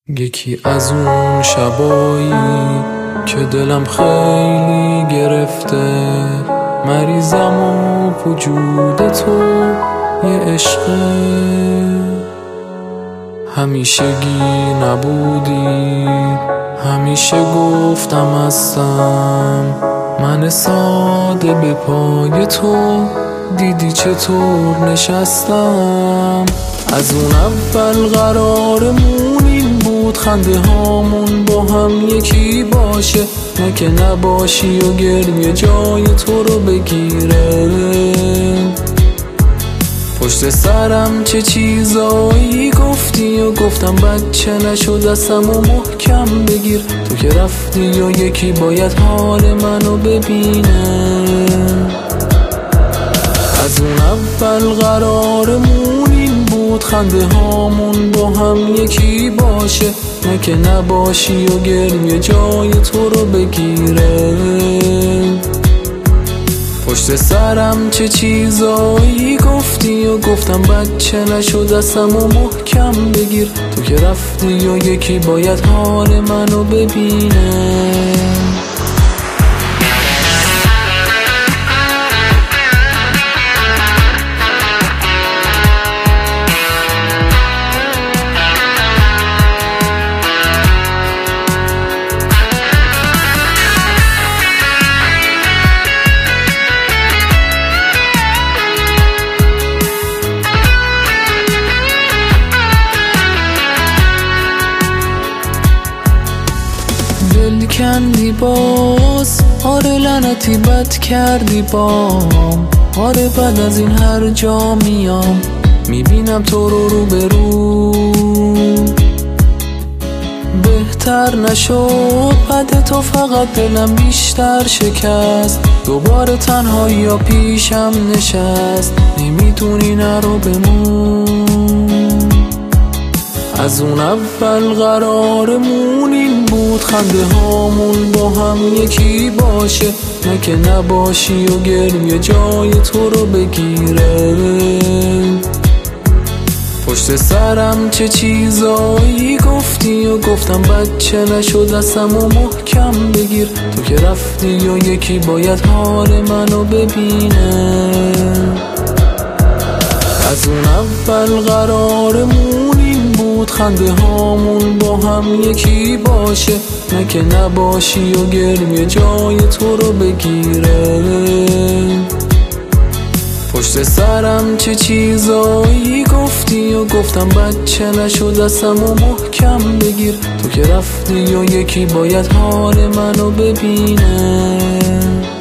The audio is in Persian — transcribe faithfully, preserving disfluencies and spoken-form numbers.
یکی از اون شبایی که دلم خیلی گرفته، مریضم و وجود تو یه عشقه. همیشگی نبودی، همیشه گفتم هستم، من ساده به پای تو دیدی چطور نشستم. از اون اول قرارمون این بود خنده هامون با هم یکی باشه، نه که نباشی و گریه جای تو رو بگیره. پشت سرم چه چیزایی گفتی و گفتم بچه نشو دستم و محکم بگیر. تو که رفتی و یکی باید حال منو ببینه. از اون اول قرارمون این بود خنده هامون با هم یکی باشه، نه که نباشی و گریه جای تو رو بگیره. پشت سرم چه چیزایی گفتی و گفتم بچه نشو دستم و محکم بگیر. تو که رفتی و یکی باید حال منو ببینه. دل کندی باز، آره لعنتی بد کردی بام. آره بعد از این هر جا میام میبینم تو رو رو به رو. بهتر نشد بعد تو فقط دلم بیشتر شکست. دوباره تنهایی یا پیشم نشست، نمیتونی نرو بمون. از اون اول قرارمون این بود خنده هامون با هم یکی باشه، نه که نباشی و گریه جای تو رو بگیره. پشت سرم چه چیزایی گفتی و گفتم بچه نشو دستم و محکم بگیر. تو که رفتی و یکی باید حال منو ببینه. از اون اول قرارمون این بود خنده هامون با هم یکی باشه، نه که نباشی و گریه جای تو رو بگیره. پشت سرم چه چیزایی گفتی و گفتم بچه نشو دستم و محکم بگیر. تو که رفتی و یکی باید حال منو ببینه.